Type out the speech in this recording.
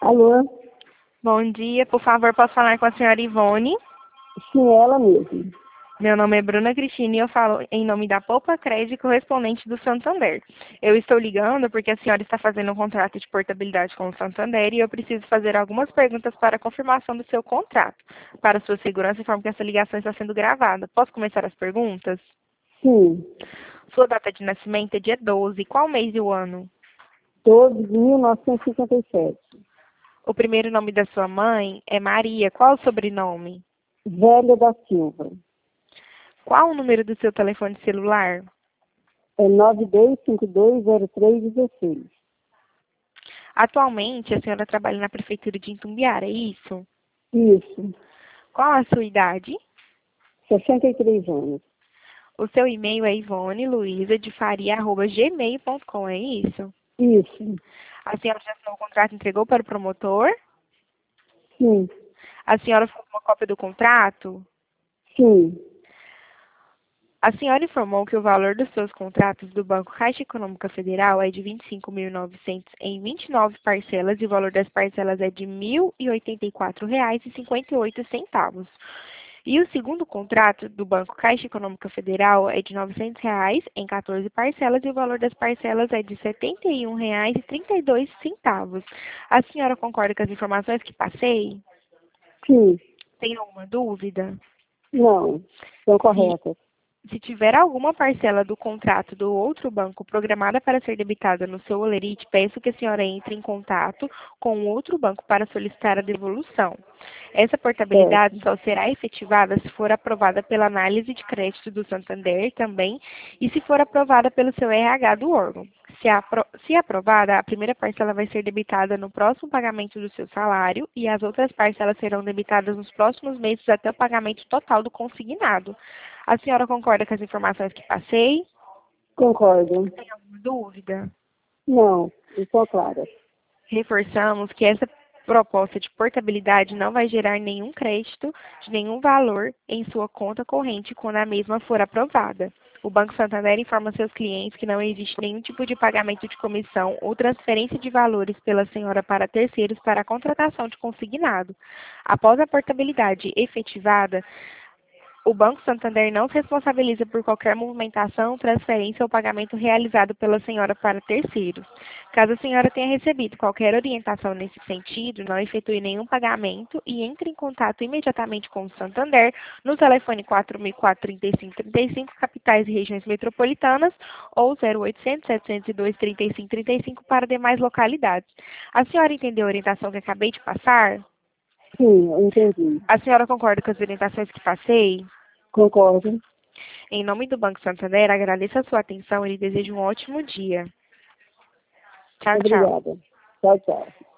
Alô? Bom dia, por favor, posso falar com a senhora Ivone? Sim, ela mesmo. Meu nome é Bruna Cristina e eu falo em nome da Poupa Crédito correspondente do Santander. Eu estou ligando porque a senhora está fazendo um contrato de portabilidade com o Santander e eu preciso fazer algumas perguntas para a confirmação do seu contrato. Para sua segurança, informo que essa ligação está sendo gravada. Posso começar as perguntas? Sim, Sua data de nascimento é dia 12. Qual mês e o ano? 12 de 1957. O primeiro nome da sua mãe é Maria. Qual o sobrenome? Velha da Silva. Qual o número do seu telefone celular? É 92520316. Atualmente, a senhora trabalha na prefeitura de Itumbiara, é isso? Isso, Qual a sua idade? 63 anos. O seu e-mail é ivoneluizadefaria@gmail.com, é isso? Isso, A senhora já assinou o contrato e entregou para o promotor? sim, A senhora fez uma cópia do contrato? sim, A senhora informou que o valor dos seus contratos do Banco Caixa Econômica Federal é de 25.900 em 29 parcelas e o valor das parcelas é de R$ 1.084,58. E o segundo contrato do Banco Caixa Econômica Federal é de R$ 900 em 14 parcelas e o valor das parcelas é de R$ 71,32. A senhora concorda com as informações que passei? sim, Tem alguma dúvida? não, estão Se corretas. Se tiver alguma parcela do contrato do outro banco programada para ser debitada no seu holerite, peço que a senhora entre em contato com o outro banco para solicitar a devolução. Essa portabilidade Certo, só será efetivada se for aprovada pela análise de crédito do Santander também e se for aprovada pelo seu RH do órgão. Se aprovada, a primeira parcela vai ser debitada no próximo pagamento do seu salário e as outras parcelas serão debitadas nos próximos meses até o pagamento total do consignado. A senhora concorda com as informações que passei? concordo. Tem alguma dúvida? Não, estão claras. Reforçamos que essa proposta de portabilidade não vai gerar nenhum crédito de nenhum valor em sua conta corrente quando a mesma for aprovada. O Banco Santander informa seus clientes que não existe nenhum tipo de pagamento de comissão ou transferência de valores pela senhora para terceiros para a contratação de consignado. Após a portabilidade efetivada, o Banco Santander não se responsabiliza por qualquer movimentação, transferência ou pagamento realizado pela senhora para terceiros. Caso a senhora tenha recebido qualquer orientação nesse sentido, não efetue nenhum pagamento e entre em contato imediatamente com o Santander no telefone 4.435-3535, capitais e regiões metropolitanas, ou 0800-702-3535 para demais localidades. A senhora entendeu a orientação que acabei de passar? Sim, eu entendi. A senhora concorda com as orientações que passei? Concordo. Em nome do Banco Santander, agradeço a sua atenção e lhe desejo um ótimo dia. Tchau, tchau. Obrigada. Tchau, tchau.